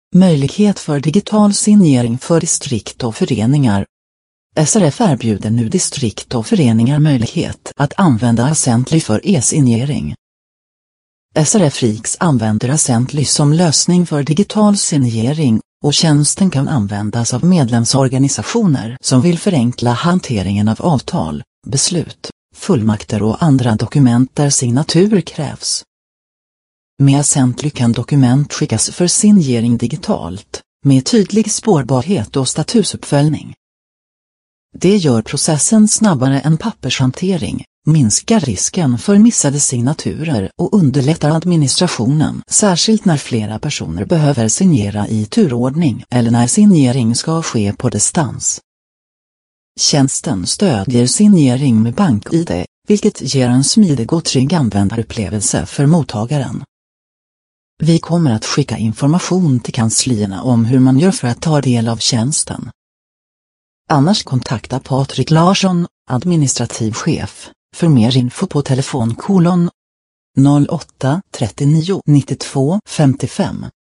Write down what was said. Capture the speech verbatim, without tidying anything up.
Möjlighet för digital signering för distrikt och föreningar. S R F erbjuder nu distrikt och föreningar möjlighet att använda Ascently för e-signering. S R F Riks använder Ascently som lösning för digital signering, och tjänsten kan användas av medlemsorganisationer som vill förenkla hanteringen av avtal, beslut, fullmakter och andra dokument där signatur krävs. Med Ascently kan dokument skickas för signering digitalt, med tydlig spårbarhet och statusuppföljning. Det gör processen snabbare än pappershantering, minskar risken för missade signaturer och underlättar administrationen, särskilt när flera personer behöver signera i turordning eller när signering ska ske på distans. Tjänsten stödjer signering med BankID, vilket ger en smidig och trygg användarupplevelse för mottagaren. Vi kommer att skicka information till kanslierna om hur man gör för att ta del av tjänsten. Annars kontakta Patrik Larsson, administrativ chef, för mer info på telefon kolon noll åtta trettionio nittiotvå femtiofem.